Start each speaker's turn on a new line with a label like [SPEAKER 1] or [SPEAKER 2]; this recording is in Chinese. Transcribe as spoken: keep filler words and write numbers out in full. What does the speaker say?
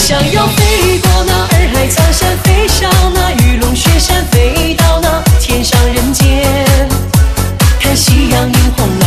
[SPEAKER 1] 想要飞过那洱海苍山，飞上那玉龙雪山，飞到那天上人间，看夕阳映红了